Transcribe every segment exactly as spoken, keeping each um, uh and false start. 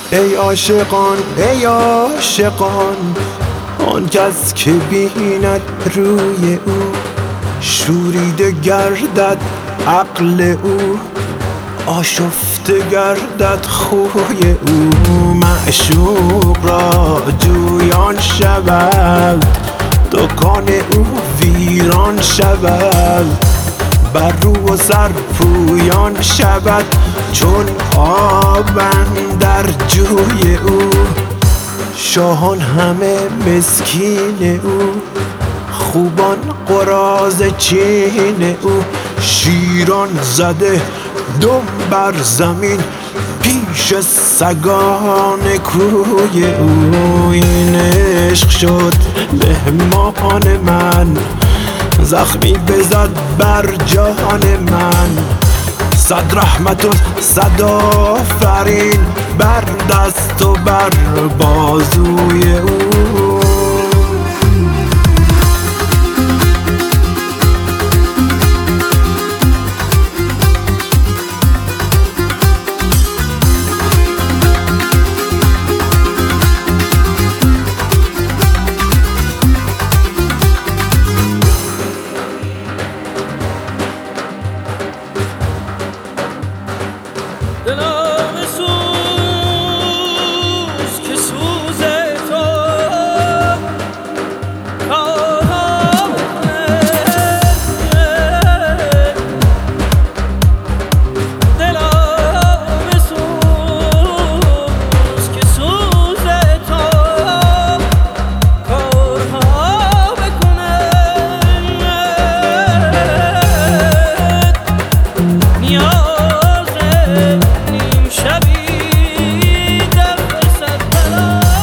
ای عاشقان ای عاشقان، آن کس که بیند روی او شوریده گردد عقل او، آشفته گردد خوی او. معشوق را جویان شود، دکان او ویران شود، بر رو و سر پویان شود چون آب اندر جوی او. شاهان همه مسکین او، خوبان قراضه چین او، شیران زده دم بر زمین پیش سگان کوی او. این عشق شد مهمان من، زخمی بزد بر جان من، صد رحمت و صد آفرین بر دست و بر بازوی او. دلم سوز که سوز تو کارم دلم سوز که سوز تو کارها بکنه نیاز نیم شبی در رسد بلا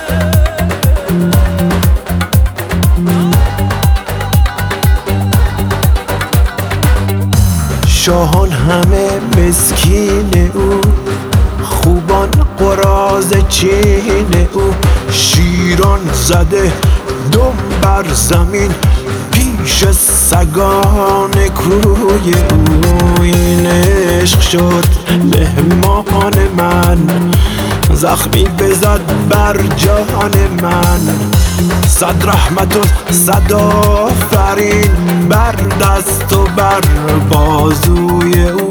شاهان همه مسکین او، خوبان قراضه چین او، شیران زده دم بر زمین پیش سگان کوی او. این عشق شد مهمان من، زخمی بزد بر جان من، صد رحمت و صد آفرین بر دست و بر بازوی او.